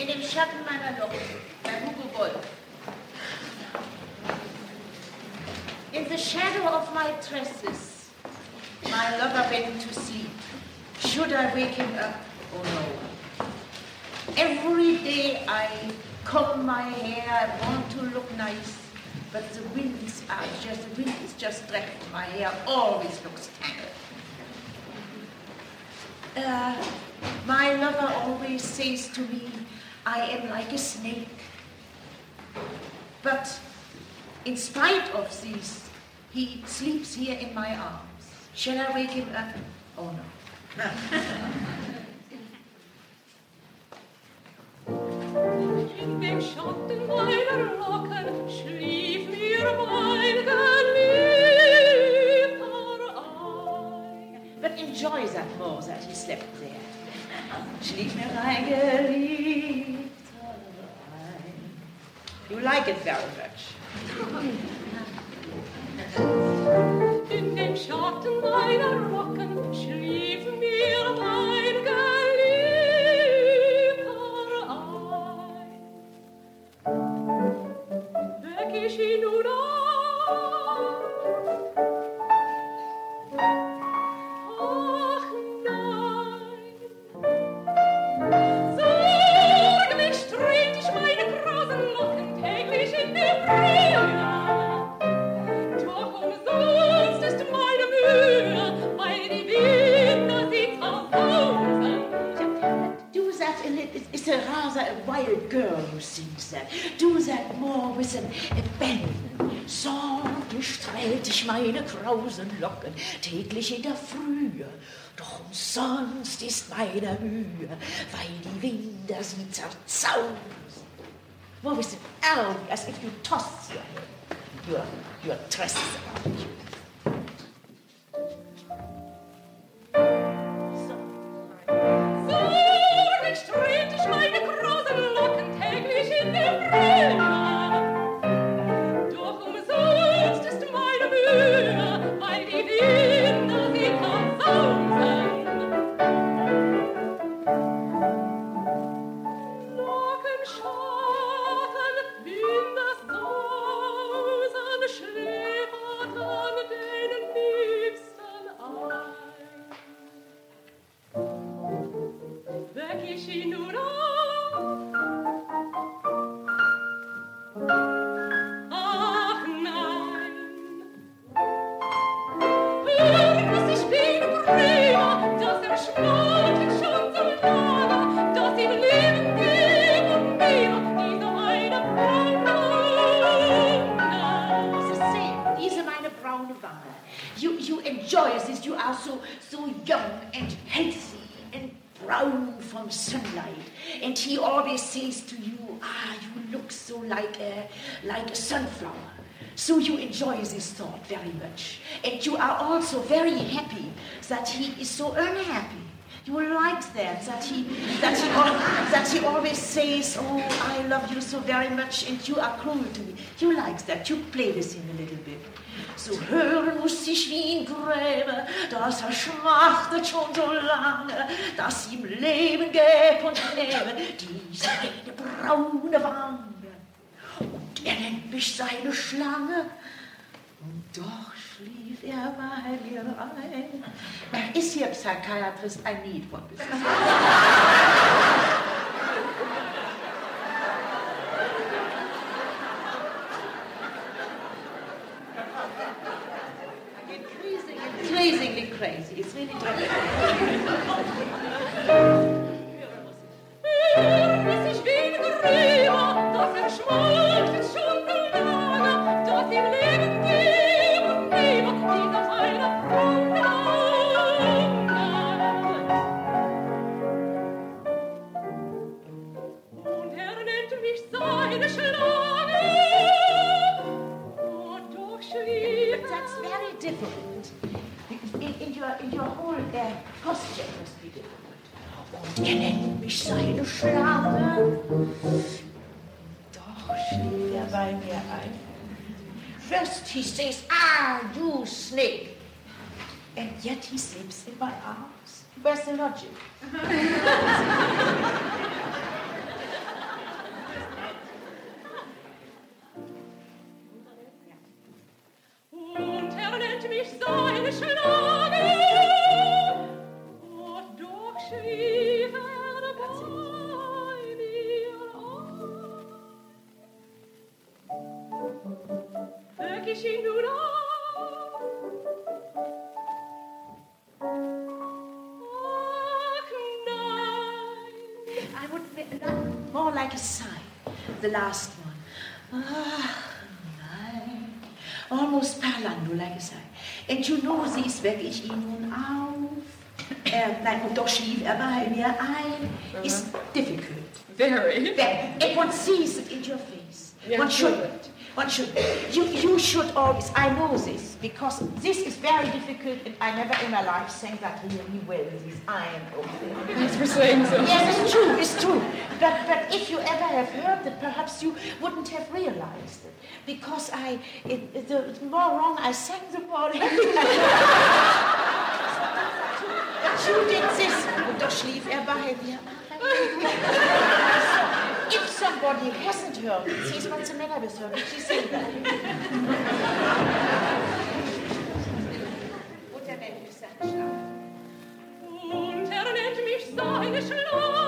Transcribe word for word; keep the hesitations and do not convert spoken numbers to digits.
In dem Schatten meiner Locken, bei Hugo Wolf. In the shadow of my tresses, my lover went to sleep. Should I wake him up? Oh no. Every day I comb my hair, I want to look nice, but the winds are just, the wind is just dreadful. My hair always looks tangled. Uh, my lover always says to me, I am like a snake. But in spite of this, he sleeps here in my arms. Shall I wake him up? Oh no. In dem Schatten meiner Locken schlief mir mein geliebter ein. But enjoy that more that he slept there. Schlief mir ein geliebter ein. You like it very much. In dem Schatten meiner Locken schlief mir mein geliebter ein. Weck ich ihn nun ach nein. Sorglich streht ich meine krausen Locken täglich in der Frühe. Doch umsonst ist meine Mühe, weil die Winde sie zersausen. Do that a little, it's a rather a wild girl who sings that. Do that more with an abandon. Sorglich strählt ich meine krausen Locken täglich in der Frühe. Doch umsonst ist meine Mühe, weil die Winde sie zerzausen. More with an L, as if you toss your head, your, your tresses around you. Sorglich streht ich meine krausen Locken täglich in der Frühe. Doch umsonst ist meine Mühe, weil die Winde sie versausen. Lockenschatten, Winde sausen, schläfern den Liebsten ein. Weck ich ihn nun ach nein. Hör, was ich bin Gräber, dass er schmolten schon so lange, dass ihm Leben gib und mir diese eine braune The same. Diese meine braune Wange. You, you enjoy this. You are so, so young and healthy and brown from sunlight. And he always says to you, ah, you look so like a, like a sunflower. So you enjoy this thought very much. And you are also very happy that he is so unhappy. You like that, that he, that he, al- that he always says, oh, I love you so very much and you are cruel to me. You like that, you play with him a little bit. So hören muss ich wie ihn gräbe, dass er schmachtet schon so lange, dass ihm Leben gäb und nehme diese eine braune Wange. Und er nennt mich seine Schlange. Und doch schlief er bei mir ein. Is he a psychiatrist? I need one. I get crazy, crazily crazy. It's really dramatic. Was ich bin Gräber, dass er schmolten schon so lange, dass ihm Leben gib und nehme diese eine braune und er nennt mich seine Schlange. Und doch schlief That's very different. In, in your in your whole uh, posture must be different. Und er nennt mich seine Schlange. Doch schlief er bei mir ein. First he says, ah, you snake. And yet he sleeps in my arms. Where's the logic? ich ihn nun auf. Ach, nein. I would make that more like a sigh, the last one. Ah, nein. Almost parlando like a sigh. And you know this, wecke ich ihn nun auf. Er, nein, und doch schlief er bei mir ein. Uh-huh. Is difficult. Very. Then, and one sees it in your face. Yeah, one shouldn't. One should. You, you should always. I know this because this is very difficult, and I never in my life sang that really well with this iron opening. Thanks for saying so. Yes, it's true. It's true. But but if you ever have heard it, perhaps you wouldn't have realized it because I. It, it, the more wrong I sang, the more happy I was. You did this. Und doch schlief er bei mir. If somebody hasn't heard it, sees what's the matter with her, she said that. Und er nennt mich seinen Schlaf. Und er nennt mich seine Schlaf.